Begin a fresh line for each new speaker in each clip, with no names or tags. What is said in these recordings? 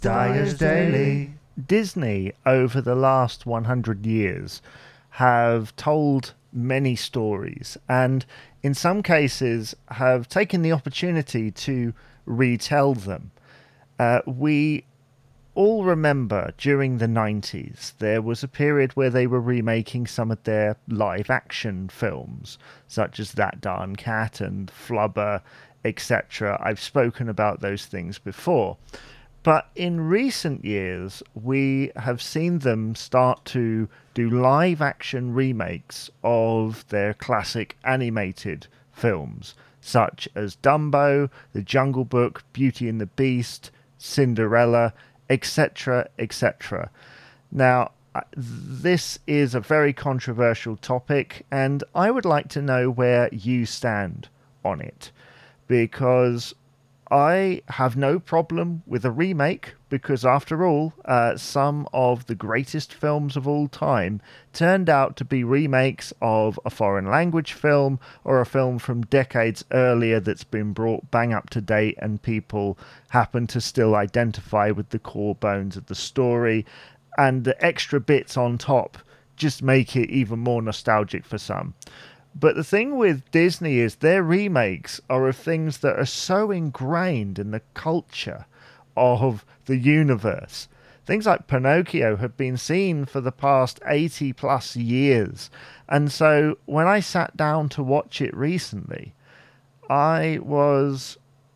Dyer's Daily. Disney, over the last 100 years, have told many stories and, in some cases, have taken the opportunity to retell them. We all remember during the 90s there was a period where they were remaking some of their live action films, such as That Darn Cat and Flubber, etc. I've spoken about those things before. But in recent years, we have seen them start to do live action remakes of their classic animated films, such as Dumbo, The Jungle Book, Beauty and the Beast, Cinderella, etc., etc. Now, this is a very controversial topic, and I would like to know where you stand on it, because I have no problem with a remake because, after all, some of the greatest films of all time turned out to be remakes of a foreign language film or a film from decades earlier that's been brought bang up to date and people happen to still identify with the core bones of the story. And the extra bits on top just make it even more nostalgic for some. But the thing with Disney is their remakes are of things that are so ingrained in the culture of the universe. Things like Pinocchio have been seen for the past 80 plus years. And so when I sat down to watch it recently, I was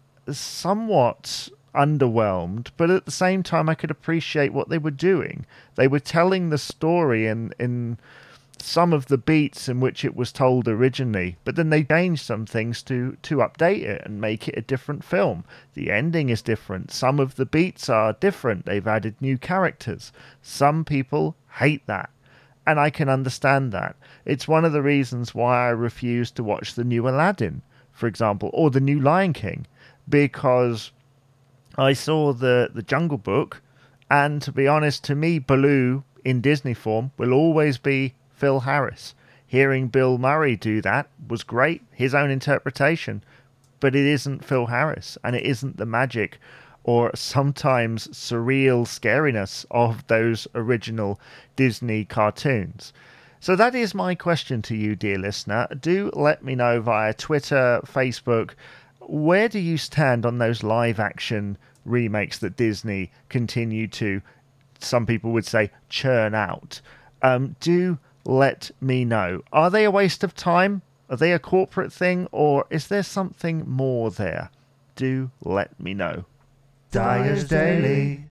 somewhat underwhelmed, but at the same time, I could appreciate what they were doing. They were telling the story in some of the beats in which it was told originally, but then they changed some things to update it and make it a different film. The ending is different. Some of the beats are different. They've added new characters. Some people hate that, and I can understand that. It's one of the reasons why I refuse to watch the new Aladdin, for example, or the new Lion King, because I saw the Jungle Book, and to be honest, to me, Baloo in Disney form will always be Phil Harris. Hearing Bill Murray do that was great, his own interpretation, but it isn't Phil Harris, and it isn't the magic or sometimes surreal scariness of those original Disney cartoons. So that is my question to you, dear listener. Do let me know via Twitter, Facebook, where do you stand on those live action remakes that Disney continue to, some people would say, churn out? Do let me know. Are they a waste of time? Are they a corporate thing? Or is there something more there? Do let me know.
Dyer's Daily.